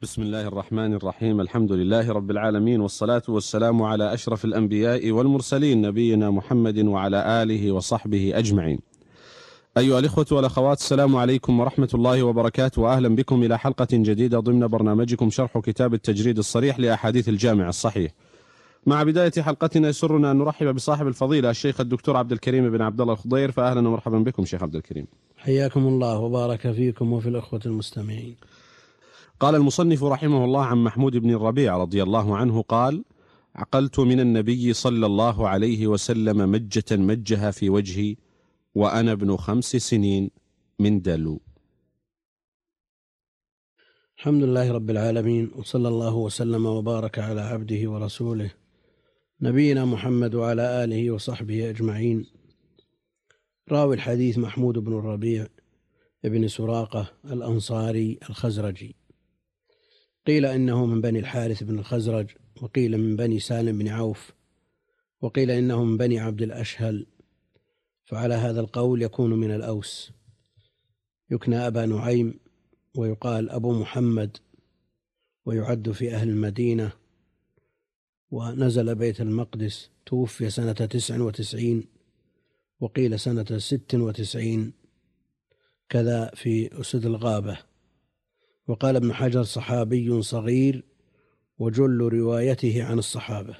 بسم الله الرحمن الرحيم. الحمد لله رب العالمين، والصلاة والسلام على أشرف الأنبياء والمرسلين، نبينا محمد وعلى آله وصحبه أجمعين. أيها الإخوة والأخوات، السلام عليكم ورحمة الله وبركاته، وأهلا بكم إلى حلقة جديدة ضمن برنامجكم شرح كتاب التجريد الصريح لأحاديث الجامع الصحيح. مع بداية حلقتنا يسرنا أن نرحب بصاحب الفضيلة الشيخ الدكتور عبد الكريم بن عبد الله الخضير، فأهلا ومرحبا بكم شيخ عبد الكريم. حياكم الله وبارك فيكم وفي الأخوة المستمعين. قال المصنف رحمه الله عن محمود بن الربيع رضي الله عنه قال: عقلت من النبي صلى الله عليه وسلم مجة مجها في وجهي وأنا ابن 5 سنين من دلو. الحمد لله رب العالمين، وصلى الله وسلم وبارك على عبده ورسوله نبينا محمد وعلى آله وصحبه أجمعين. راوي الحديث محمود بن الربيع ابن سراقة الأنصاري الخزرجي، قيل إنه من بني الحارث بن الخزرج، وقيل من بني سالم بن عوف، وقيل إنه من بني عبد الأشهل، فعلى هذا القول يكون من الأوس. يكنى أبا نعيم ويقال أبو محمد، ويعد في أهل المدينة، ونزل بيت المقدس. توفي سنة 99 وقيل سنة 96 كذا في أسد الغابة. وقال ابن حجر صحابي صغير، وجل روايته عن الصحابة.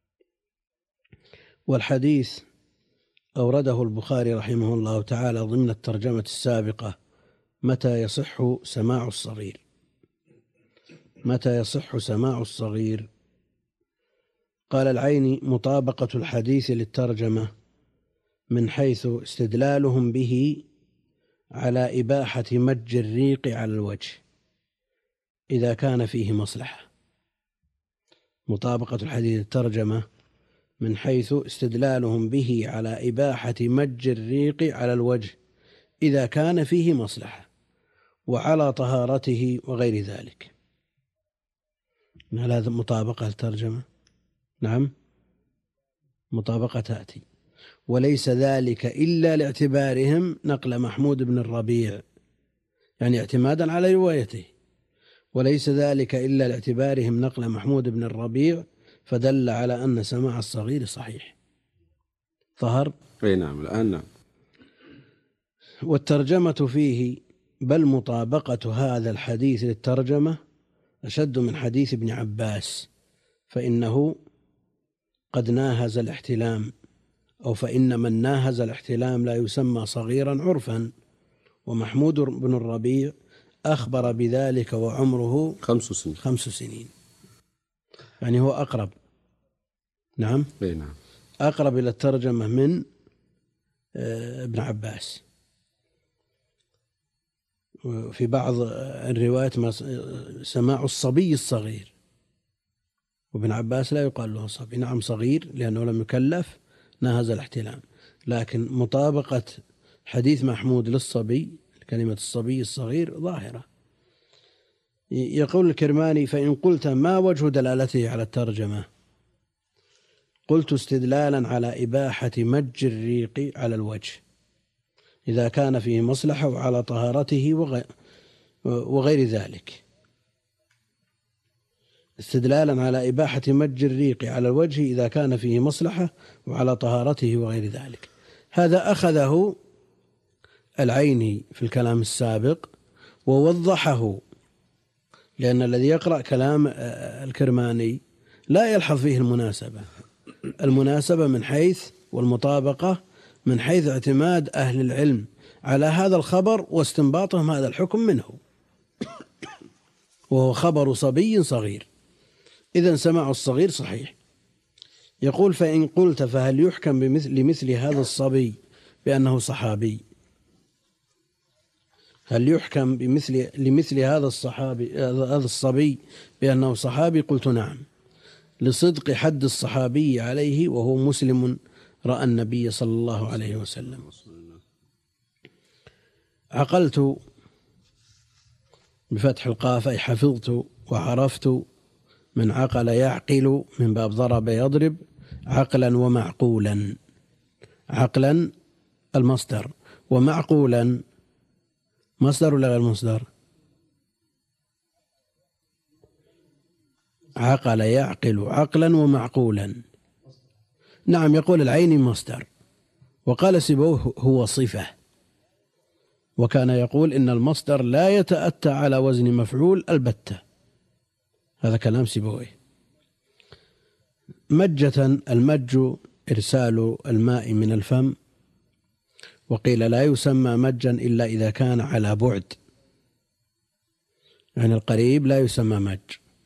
والحديث أورده البخاري رحمه الله تعالى ضمن الترجمة السابقة: متى يصح سماع الصغير. متى يصح سماع الصغير؟ قال العيني: مطابقة الحديث للترجمة من حيث استدلالهم به على إباحة مج الريق على الوجه إذا كان فيه مصلحة. مطابقة الحديث للترجمة من حيث استدلالهم به على إباحة مج الريق على الوجه إذا كان فيه مصلحة، وعلى طهارته وغير ذلك. هل هذا مطابقة الترجمة؟ نعم، مطابقة تأتي. وليس ذلك إلا لاعتبارهم نقل محمود بن الربيع، يعني اعتمادا على روايته. وليس ذلك إلا لاعتبارهم نقل محمود بن الربيع، فدل على أن سماع الصغير صحيح. ظهر؟ أي نعم، الآن نعم. والترجمة فيه، بل مطابقة هذا الحديث للترجمة أشد من حديث ابن عباس، فإنه قد ناهز الاحتلام، أو فإن من ناهز الاحتلام لا يسمى صغيرا عرفا. ومحمود بن الربيع أخبر بذلك وعمره 5 سنين، يعني هو أقرب. نعم، نعم، أقرب إلى الترجمة من ابن عباس. في بعض الروايات سماع الصبي الصغير، وابن عباس لا يقال له صبي. نعم صغير لأنه لم يكلف، ناهز الاحتلام، لكن مطابقة حديث محمود للصبي، كلمة الصبي الصغير ظاهرة. يقول الكرماني: فإن قلت ما وجه دلالته على الترجمة؟ قلت: استدلالا على إباحة مج الريق على الوجه إذا كان فيه مصلحة، وعلى طهارته وغير ذلك. استدلالا على إباحة مج الريق على الوجه إذا كان فيه مصلحة، وعلى طهارته وغير ذلك. هذا أخذه العيني في الكلام السابق ووضحه، لأن الذي يقرأ كلام الكرماني لا يلحظ فيه المناسبة من حيث، والمطابقة من حيث اعتماد أهل العلم على هذا الخبر واستنباطهم هذا الحكم منه، وهو خبر صبي صغير. إذن سماع الصغير صحيح. يقول: فإن قلت فهل يحكم لمثل هذا الصبي بأنه صحابي؟ هل يحكم لمثل هذا الصبي بأنه صحابي؟ قلت: نعم، لصدق حد الصحابي عليه، وهو مسلم رأى النبي صلى الله عليه وسلم. عقلت بفتح القاف أي حفظت وعرفت، من عقل يعقل من باب ضرب يضرب، عقلا ومعقولا. عقلا المصدر، ومعقولا مصدر ولا غير مصدر؟ عقل يعقل عقلا ومعقولا. نعم، يقول العين مصدر، وقال سيبويه هو صفة، وكان يقول إن المصدر لا يتأتى على وزن مفعول البتة. هذا كلام سيبويه. مجة، المج إرسال الماء من الفم، وقيل لا يسمى مجا إلا إذا كان على بعد، يعني القريب لا يسمى مج،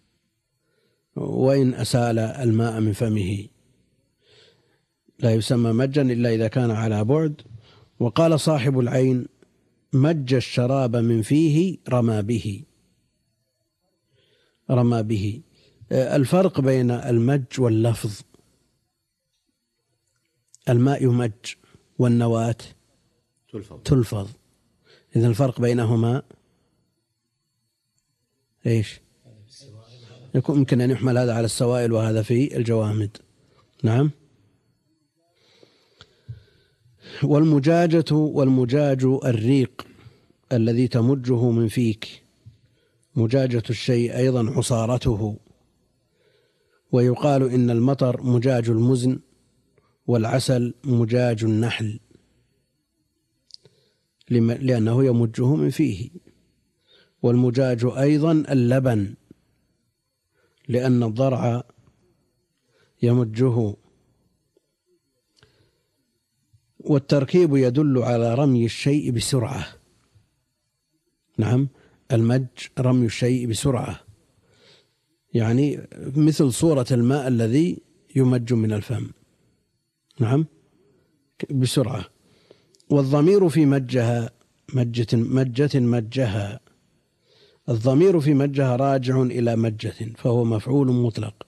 وإن أسال الماء من فمه لا يسمى مجا إلا إذا كان على بعد. وقال صاحب العين مج الشراب من فيه رمى به. رمى به. الفرق بين المج واللفظ: الماء يمج والنواة تلفظ. إذن الفرق بينهما إيش؟ يمكن أن يحمل هذا على السوائل وهذا في الجوامد. نعم. والمجاج الريق الذي تمجه من فيك. مجاجة الشيء أيضا عصارته. ويقال إن المطر مجاج المزن، والعسل مجاج النحل، لأنه يمجه من فيه. والمجاج أيضا اللبن، لأن الضرع يمجه. والتركيب يدل على رمي الشيء بسرعة. نعم، المج رمي الشيء بسرعة، يعني مثل صورة الماء الذي يمج من الفم. نعم، بسرعة. والضمير في مجها، مجة مجها، الضمير في مجها راجع إلى مجة، فهو مفعول مطلق.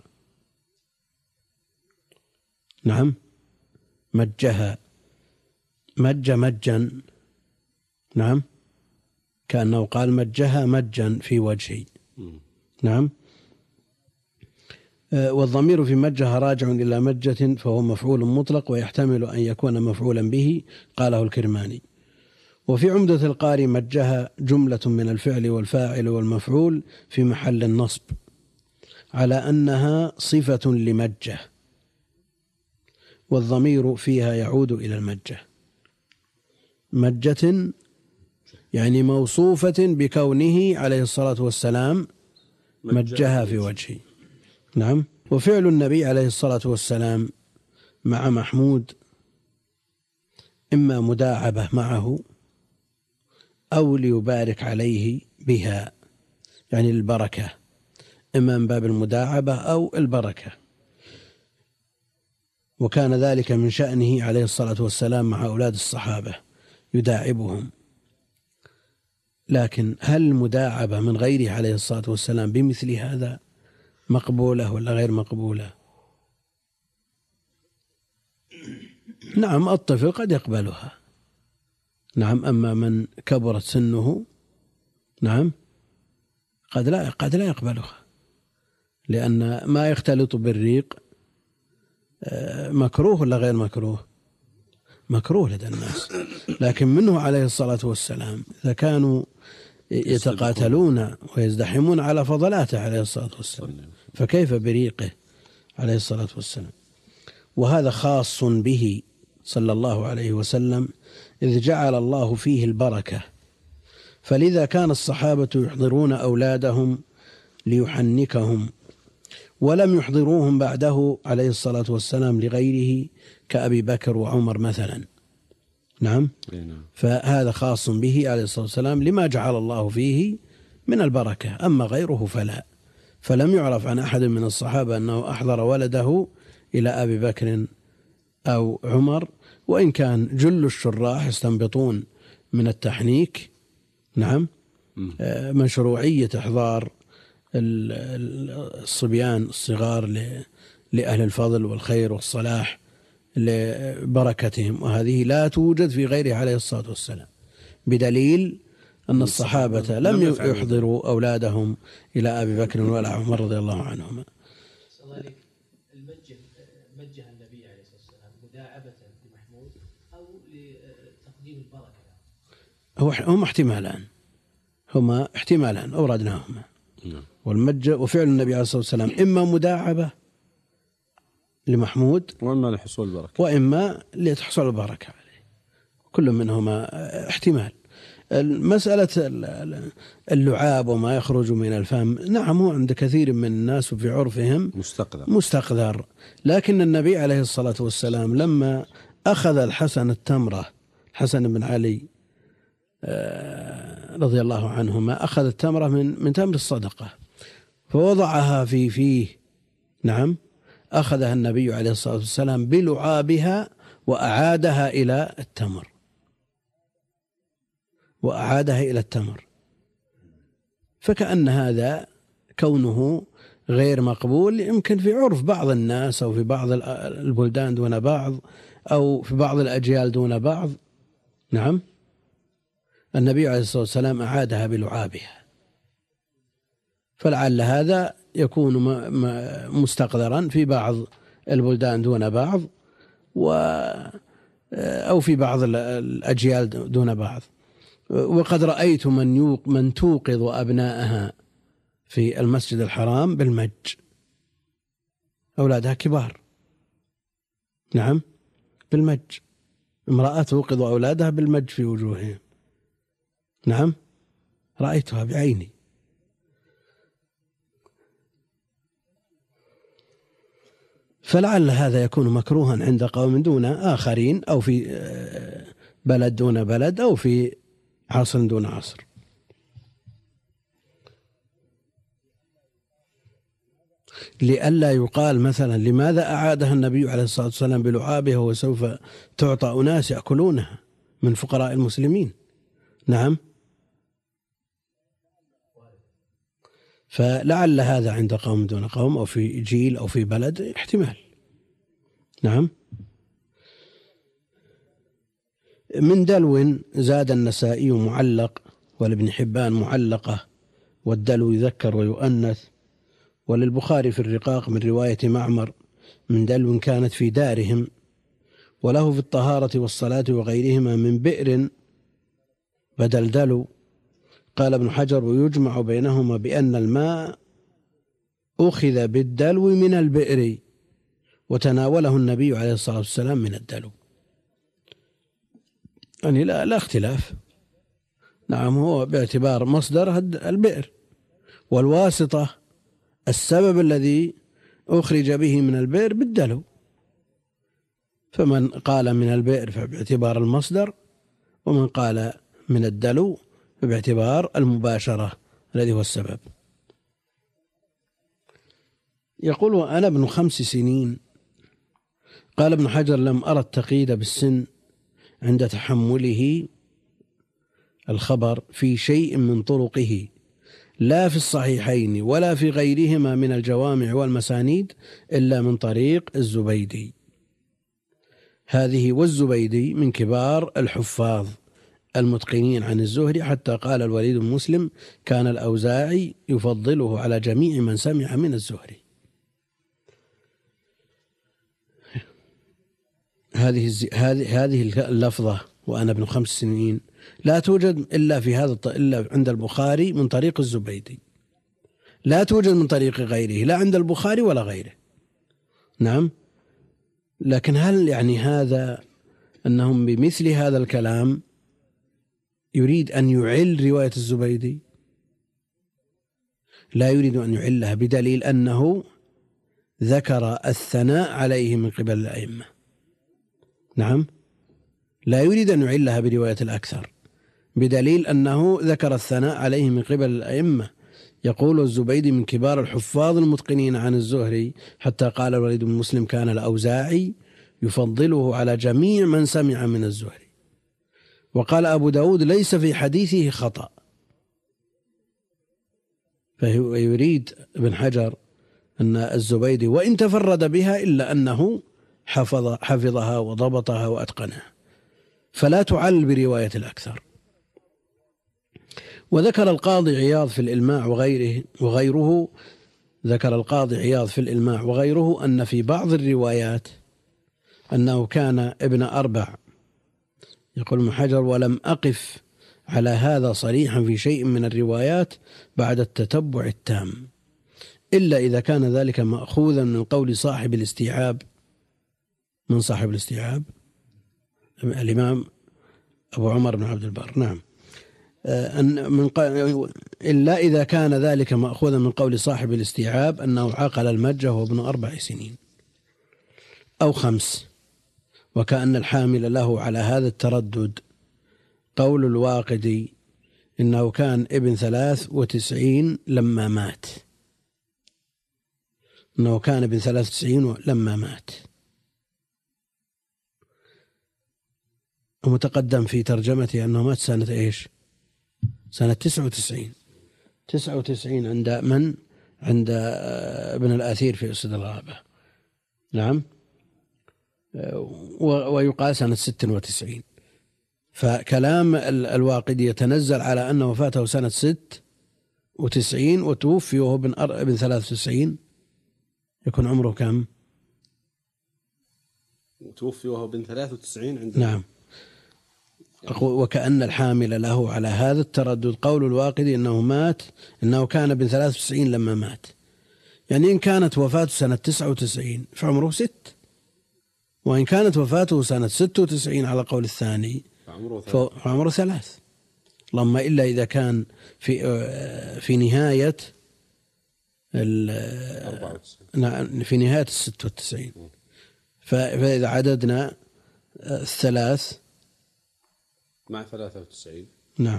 نعم، مجها، مج مجا. نعم، كأنه قال مجها مجا في وجهي. نعم. والضمير في مجها راجع إلى مجة، فهو مفعول مطلق، ويحتمل أن يكون مفعولا به، قاله الكرماني. وفي عمدة القاري مجها جملة من الفعل والفاعل والمفعول في محل النصب، على أنها صفة لمجة، والضمير فيها يعود إلى المجة. مجة يعني موصوفة بكونه عليه الصلاة والسلام مجها في وجهه. نعم. وفعل النبي عليه الصلاة والسلام مع محمود إما مداعبة معه، أو ليبارك عليه بها، يعني البركة، إما من باب المداعبة أو البركة. وكان ذلك من شأنه عليه الصلاة والسلام مع أولاد الصحابة، يداعبهم. لكن هل المداعبة من غيره عليه الصلاة والسلام بمثل هذا مقبولة ولا غير مقبولة؟ نعم، الطفل قد يقبلها. نعم، أما من كبرت سنه نعم قد لا يقبلها، لأن ما يختلط بالريق مكروه ولا غير مكروه؟ مكروه لدى الناس. لكن منه عليه الصلاة والسلام إذا كانوا يتقاتلون ويزدحمون على فضلاته عليه الصلاة والسلام، فكيف بريقه عليه الصلاة والسلام؟ وهذا خاص به صلى الله عليه وسلم، إذ جعل الله فيه البركة. فلذا كان الصحابة يحضرون أولادهم ليحنكهم، ولم يحضروهم بعده عليه الصلاة والسلام لغيره كأبي بكر وعمر مثلا. نعم. فهذا خاص به عليه الصلاة والسلام لما جعل الله فيه من البركة، أما غيره فلم يعرف عن أحد من الصحابة أنه أحضر ولده إلى أبي بكر أو عمر، وإن كان جل الشراح يستنبطون من التحنيك نعم مشروعية إحضار الصبيان الصغار لأهل الفضل والخير والصلاح لبركتهم، وهذه لا توجد في غيره عليه الصلاة والسلام، بدليل أن الصحابة لم يحضروا أولادهم إلى أبي بكر ولا عمر رضي الله عنهما. مجه النبي عليه الصلاة والسلام مداعبة لمحمود أو لتقديم البركة؟ هما احتمالان أوردناهما. والمج وفعل النبي عليه الصلاة والسلام إما مداعبة لمحمود وإما لحصول البركة وإما لتحصل البركة عليه، كل منهما احتمال. مسألة اللعاب وما يخرج من الفم، نعم هو عند كثير من الناس وفي عرفهم مستقذر، لكن النبي عليه الصلاة والسلام لما أخذ الحسن بن علي رضي الله عنهما، أخذ التمرة من تمر الصدقة فوضعها في فيه، نعم أخذها النبي عليه الصلاة والسلام بلعابها وأعادها إلى التمر، فكأن هذا كونه غير مقبول يمكن في عرف بعض الناس أو في بعض البلدان دون بعض أو في بعض الأجيال دون بعض. نعم النبي عليه الصلاة والسلام أعادها بلعابها، فلعل هذا يكون مستقذرا في بعض البلدان دون بعض أو في بعض الأجيال دون بعض. وقد رأيت من توقظ أبنائها في المسجد الحرام بالمج، أولادها كبار، نعم بالمج، امرأة توقظ أولادها بالمج في وجوههم، نعم رأيتها بعيني. فلعل هذا يكون مكروها عند قوم دون آخرين، أو في بلد دون بلد، أو في عصر دون عصر. لئلا يقال مثلا لماذا أعادها النبي عليه الصلاة والسلام بلعابها وسوف تعطى أناس يأكلونها من فقراء المسلمين، نعم فلعل هذا عند قوم دون قوم أو في جيل أو في بلد احتمال. نعم. من دلو زاد النسائي معلق، والابن حبان معلقة، والدلو يذكر ويؤنث، وللبخاري في الرقاق من رواية معمر من دلو كانت في دارهم، وله في الطهارة والصلاة وغيرهما من بئر بدل دلو. قال ابن حجر ويجمع بينهما بأن الماء أخذ بالدلو من البئر وتناوله النبي عليه الصلاة والسلام من الدلو، يعني لا اختلاف. نعم هو باعتبار مصدر البئر، والواسطة السبب الذي أخرج به من البئر بالدلو، فمن قال من البئر فباعتبار المصدر، ومن قال من الدلو فباعتبار المباشرة الذي هو السبب. يقول وأنا ابن 5 سنين. قال ابن حجر لم أرى التقييد بالسن عند تحمله الخبر في شيء من طرقه، لا في الصحيحين ولا في غيرهما من الجوامع والمسانيد، إلا من طريق الزبيدي هذه. والزبيدي من كبار الحفاظ المتقنين عن الزهري، حتى قال الوليد بن مسلم كان الأوزاعي يفضله على جميع من سمع من الزهري. هذه اللفظة وأنا ابن 5 سنين لا توجد إلا عند البخاري من طريق الزبيدي، لا توجد من طريق غيره، لا عند البخاري ولا غيره. نعم. لكن هل يعني هذا أنهم بمثل هذا الكلام يريد أن يعل رواية الزبيدي؟ لا يريد أن يعلها، بدليل أنه ذكر الثناء عليه من قبل الأئمة. نعم لا يريد أن يعلها برواية الأكثر، بدليل أنه ذكر الثناء عليه من قبل الأئمة. يقول الزبيدي من كبار الحفاظ المتقنين عن الزهري، حتى قال الوليد بن مسلم كان الأوزاعي يفضله على جميع من سمع من الزهري. وقال أبو داود ليس في حديثه خطأ. فيريد ابن حجر أن الزبيدي وإن تفرد بها إلا أنه حفظها وضبطها وأتقنها، فلا تعل برواية الأكثر. وذكر القاضي عياض في الإلماع وغيره ذكر القاضي عياض في الإلماع وغيره أن في بعض الروايات أنه كان ابن 4. يقول ابن حجر ولم أقف على هذا صريحا في شيء من الروايات بعد التتبع التام، إلا إذا كان ذلك مأخوذا من قول صاحب الاستيعاب. من صاحب الاستيعاب؟ الإمام أبو عمر بن عبد البر. نعم. إلا إذا كان ذلك مأخوذا من قول صاحب الاستيعاب أنه عقل المجة وهو ابن 4 سنين أو 5، وكأن الحامل له على هذا التردد قول الواقدي إنه كان ابن 93 لما مات، إنه كان ابن 93 لما مات. ومتقدم في ترجمته أنه مات سنة إيش؟ سنة 99. 99 عند من؟ عند ابن الأثير في أسد الغابة. نعم. ويقال سنة 96. فكلام الواقدي يتنزل على أن وفاته سنة 96 وتوفي وهو ابن 93. يكون عمره كم؟ توفي وهو ابن 93 عند. نعم. وكأن الحامل له على هذا التردد قول الواقدي إنه كان ابن 93 لما مات، يعني إن كانت وفاته سنة 99 فعمره 6، وإن كانت وفاته سنة 96 على قول الثاني فعمره 3. اللهم إلا إذا كان في نهاية في نهاية 96. فإذا عددنا 3 مع 93 نعم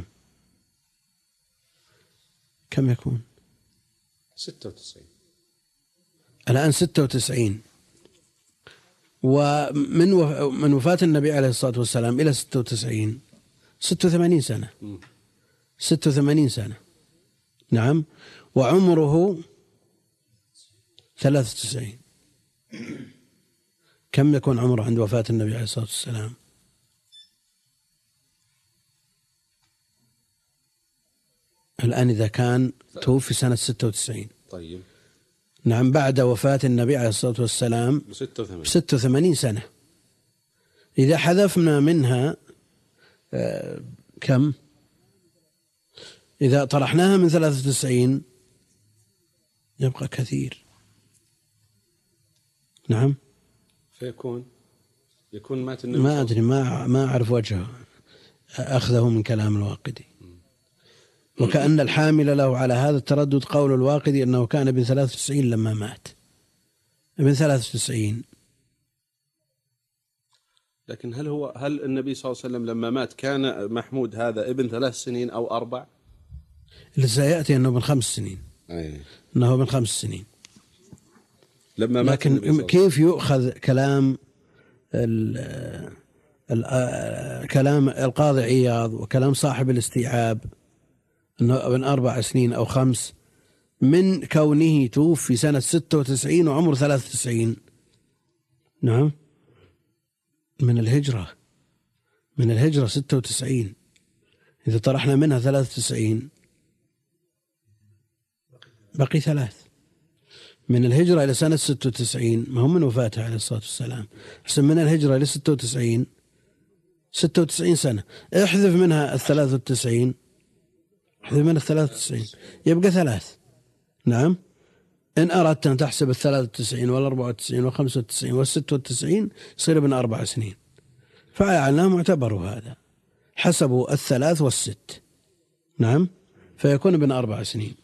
كم يكون؟ 96. الآن 96. ومن وفاة النبي عليه الصلاة والسلام إلى 96 86 سنة. 86 سنة. نعم. وعمره 93. كم يكون عمره عند وفاة النبي عليه الصلاة والسلام؟ الآن إذا كان توفي سنة 96. طيب. نعم. بعد وفاة النبي عليه الصلاة والسلام 86 سنة. إذا حذفنا منها كم؟ إذا طرحناها من 93 يبقى كثير. نعم. فيكون مات النبي. ما أدري، ما أعرف وجهه أخذه من كلام الواقدي. وكأن الحامل له على هذا التردد قول الواقدي أنه كان ابن 93 لما مات. ابن 93. لكن هل النبي صلى الله عليه وسلم لما مات كان محمود هذا ابن 3 سنين أو 4؟ اللي سيأتي أنه ابن 5 سنين. أنه ابن 5 سنين لما مات. لكن كيف يؤخذ كلام كلام القاضي عياض وكلام صاحب الاستيعاب أنه ابن 4 سنين أو 5 من كونه توفي سنة 96 وعمر 93؟ نعم. من الهجرة 96. إذا طرحنا منها 93 بقي 3. من الهجرة إلى سنة 96 ما هم من وفاته عليه الصلاة والسلام. من الهجرة إلى 96 سنة. احذف منها 93. احذف منها 93 يبقى 3. نعم. إن أردت أن تحسب 93 وال94 وال95 وال96 يصير ابن 4 سنين. فعلناهم اعتبروا هذا، حسبوا 3 وال6. نعم. فيكون ابن 4 سنين.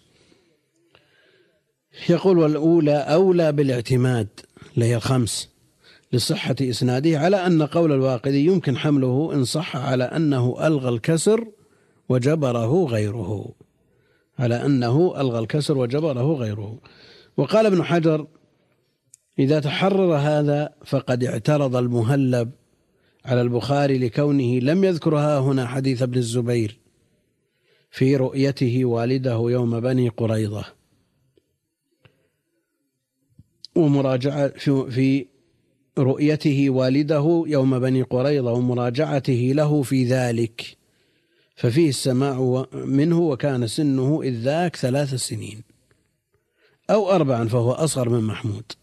يقول والأولى أولى بالاعتماد اللي هي 5 لصحة إسناده، على أن قول الواقدي يمكن حمله إن صح على أنه ألغى الكسر وجبره غيره. على أنه ألغى الكسر وجبره غيره. وقال ابن حجر إذا تحرر هذا فقد اعترض المهلب على البخاري لكونه لم يذكرها هنا حديث ابن الزبير في رؤيته والده يوم بني قريظة، ومراجعة في رؤيته والده يوم بني قريظة ومراجعته له في ذلك، ففيه السماع منه وكان سنه إذ ذاك 3 سنين أو 4 فهو أصغر من محمود.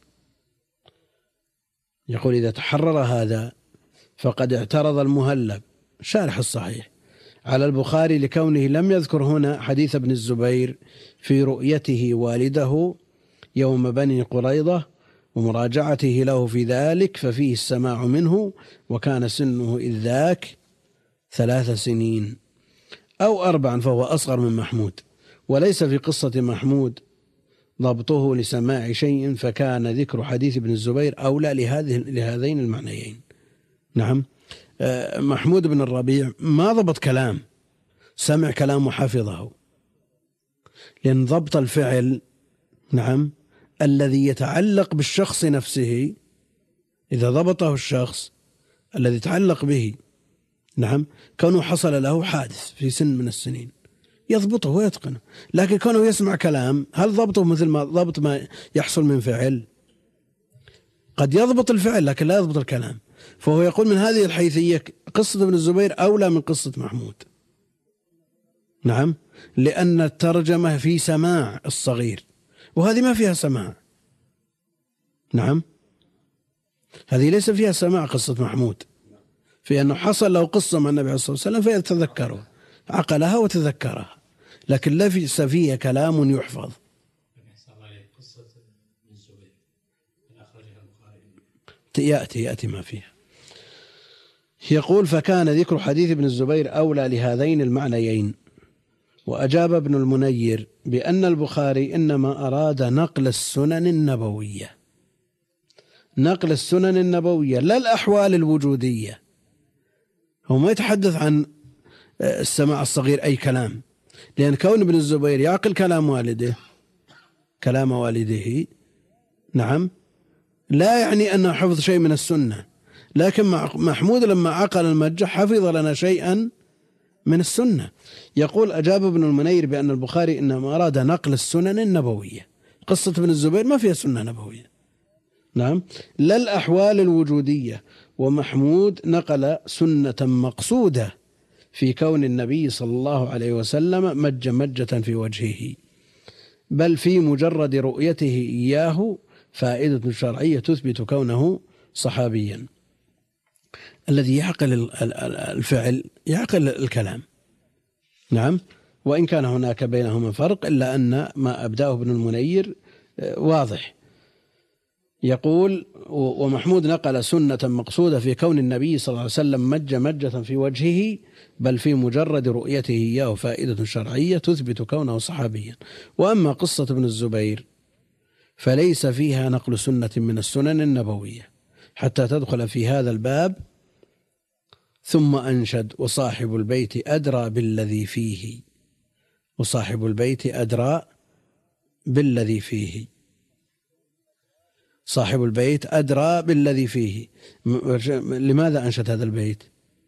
يقول إذا تحرر هذا فقد اعترض المهلب شارح الصحيح على البخاري لكونه لم يذكر هنا حديث ابن الزبير في رؤيته والده يوم بني قريظة ومراجعته له في ذلك، ففيه السماع منه، وكان سنه إذ ذاك 3 سنين أو 4 فهو أصغر من محمود. وليس في قصة محمود ضبطه لسماع شيء، فكان ذكر حديث ابن الزبير أولى لهذين المعنيين. نعم. محمود بن الربيع ما ضبط كلام، سمع كلام وحفظه، لأن ضبط الفعل نعم الذي يتعلق بالشخص نفسه، إذا ضبطه الشخص الذي يتعلق به نعم كونه حصل له حادث في سن من السنين يضبطه ويتقنه، لكن كونه يسمع كلام هل ضبطه مثل ما ضبط ما يحصل من فعل؟ قد يضبط الفعل لكن لا يضبط الكلام. فهو يقول من هذه الحيثية قصة ابن الزبير أولى من قصة محمود. نعم، لأن الترجمة في سماع الصغير، وهذه ما فيها سماع. نعم، هذه ليس فيها سماع قصة محمود، في أنه حصل له قصة مع النبي عليه الصلاة والسلام فيتذكره، عقلها وتذكرها، لكن ليس فيها كلام يحفظ. يأتي ما فيها. يقول فكان ذكر حديث ابن الزبير أولى لهذين المعنيين. وأجاب ابن المنير بأن البخاري إنما أراد نقل السنن النبوية، نقل السنن النبوية لا الأحوال الوجودية. هو ما يتحدث عن السماع الصغير أي كلام، لأن كون ابن الزبير يعقل كلام والده نعم لا يعني أنه حفظ شيء من السنة، لكن محمود لما عقل المجة حفظ لنا شيئا من السنة. يقول أجاب ابن المنير بأن البخاري إنما أراد نقل السنن النبوية. قصة ابن الزبير ما فيها سنة نبوية نعم لا الأحوال الوجودية، ومحمود نقل سنة مقصودة في كون النبي صلى الله عليه وسلم مجة في وجهه، بل في مجرد رؤيته إياه فائدة شرعية تثبت كونه صحابيا. الذي يعقل الفعل يعقل الكلام نعم، وإن كان هناك بينهما فرق إلا أن ما أبداه ابن المنير واضح. يقول ومحمود نقل سنة مقصودة في كون النبي صلى الله عليه وسلم مجة في وجهه، بل في مجرد رؤيته إياه فائدة شرعية تثبت كونه صحابيا. وأما قصة ابن الزبير فليس فيها نقل سنة من السنن النبوية حتى تدخل في هذا الباب. ثم أنشد وصاحب البيت أدرى بالذي فيه، وصاحب البيت أدرى بالذي فيه، صاحب البيت أدرى بالذي فيه. لماذا أنشد هذا البيت؟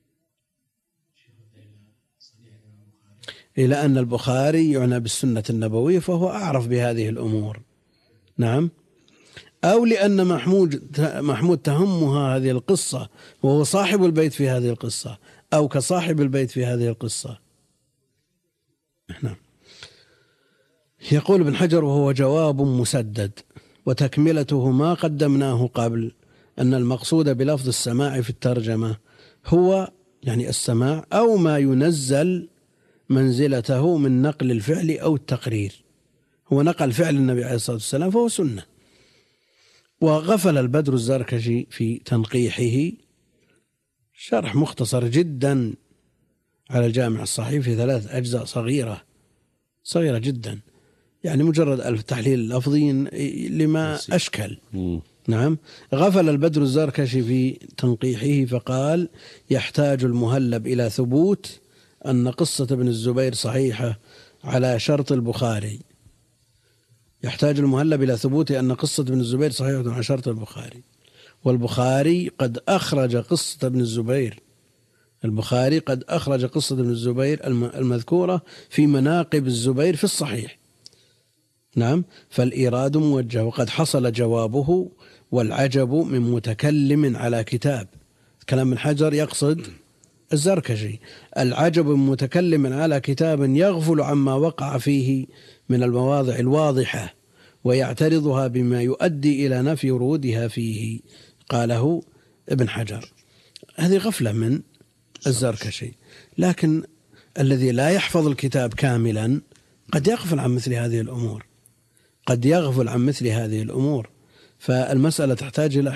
إلى أن البخاري يعنى بالسنة النبوية فهو أعرف بهذه الأمور نعم، أو لأن محمود تهمها هذه القصة وهو صاحب البيت في هذه القصة، أو كصاحب البيت في هذه القصة. نعم. يقول ابن حجر وهو جواب مسدد، وتكملته ما قدمناه قبل، أن المقصود بلفظ السماع في الترجمة هو يعني السماع أو ما ينزل منزلته من نقل الفعل أو التقرير. هو نقل فعل النبي عليه الصلاة والسلام فهو سنة. وغفل البدر الزركشي في تنقيحه شرح مختصر جدا على الجامع الصحيح في 3 أجزاء صغيرة جدا، يعني مجرد التحليل اللفظي لما أشكل. نعم. غفل البدر الزركشي في تنقيحه فقال يحتاج المهلب إلى ثبوت أن قصة ابن الزبير صحيحة على شرط البخاري. يحتاج المهلب إلى ثبوت أن قصة ابن الزبير صحيحة على شرط البخاري، والبخاري قد أخرج قصة ابن الزبير، البخاري قد أخرج قصة ابن الزبير المذكورة في مناقب الزبير في الصحيح. نعم. فالإيراد موجه، وقد حصل جوابه، والعجب من متكلم على كتاب. كلام من حجر يقصد الزركشي. العجب من متكلم على كتاب يغفل عما وقع فيه من المواضع الواضحة ويعترضها بما يؤدي إلى نفي ورودها فيه، قاله ابن حجر. هذه غفلة من الزركشي، لكن الذي لا يحفظ الكتاب كاملا قد يغفل عن مثل هذه الأمور، قد يغفل عن مثل هذه الأمور. فالمسألة تحتاج إلى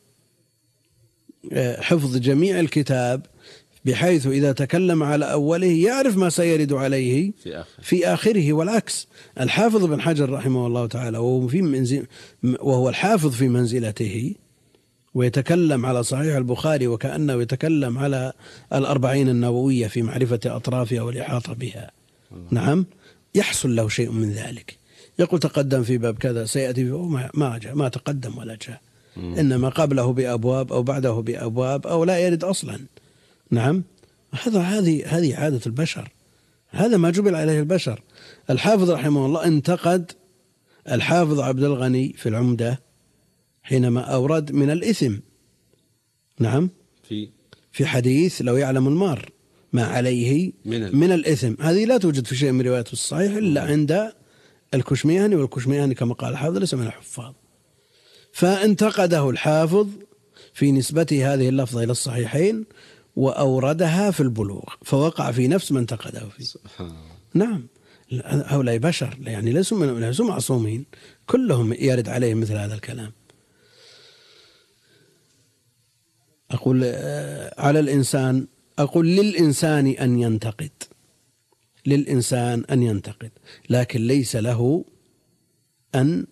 حفظ جميع الكتاب، بحيث إذا تكلم على أوله يعرف ما سيرد عليه في آخره، والعكس. الحافظ بن حجر رحمه الله تعالى وهو الحافظ في منزلته، ويتكلم على صحيح البخاري وكأنه يتكلم على 40 النووية في معرفة أطرافها والإحاطة بها. نعم، يحصل له شيء من ذلك، يقول تقدم في باب كذا، سيأتي ما تقدم ولا جاء، إنما قبله بأبواب أو بعده بأبواب أو لا يرد أصلا. نعم، هذه عادة البشر، هذا ما جبل عليه البشر. الحافظ رحمه الله انتقد الحافظ عبد الغني في العمدة حينما أورد من الإثم، نعم، في حديث لو يعلم المار ما عليه من الإثم، هذه لا توجد في شيء من روايات الصحيح إلا عند الكشميهاني، والكشميهاني كما قال الحافظ ليس من الحفاظ. فانتقده الحافظ في نسبته هذه اللفظة إلى الصحيحين وأوردها في البلوغ، فوقع في نفس ما انتقده فيه. نعم، هؤلاء بشر، يعني ليسوا معصومين، كلهم يرد عليهم مثل هذا الكلام. أقول على الإنسان، أقول للإنسان أن ينتقد، لكن ليس له أن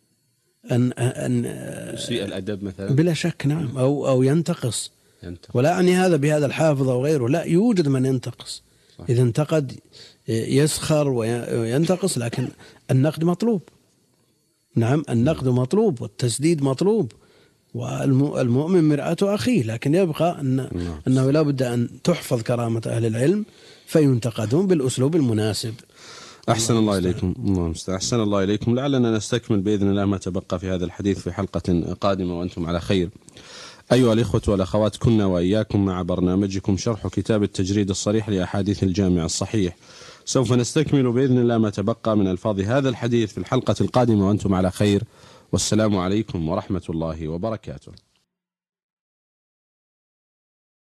يسيء الأدب مثلا، بلا شك. نعم، أو ينتقص. ولا أعني هذا بهذا الحافظ أو غيره، لا، يوجد من ينتقص. إذا انتقد يسخر وينتقص، لكن النقد مطلوب. نعم، النقد مطلوب والتسديد مطلوب، والمؤمن مرآة أخيه، لكن يبقى أنه لا بد أن تحفظ كرامة أهل العلم فينتقدون بالأسلوب المناسب. أحسن الله إليكم. أحسن الله إليكم. لعلنا نستكمل بإذن الله ما تبقى في هذا الحديث في حلقة قادمة وأنتم على خير. أيها الإخوة والأخوات، كنا وإياكم مع برنامجكم شرح كتاب التجريد الصريح لأحاديث الجامع الصحيح. سوف نستكمل بإذن الله ما تبقى من ألفاظ هذا الحديث في الحلقة القادمة وأنتم على خير، والسلام عليكم ورحمة الله وبركاته.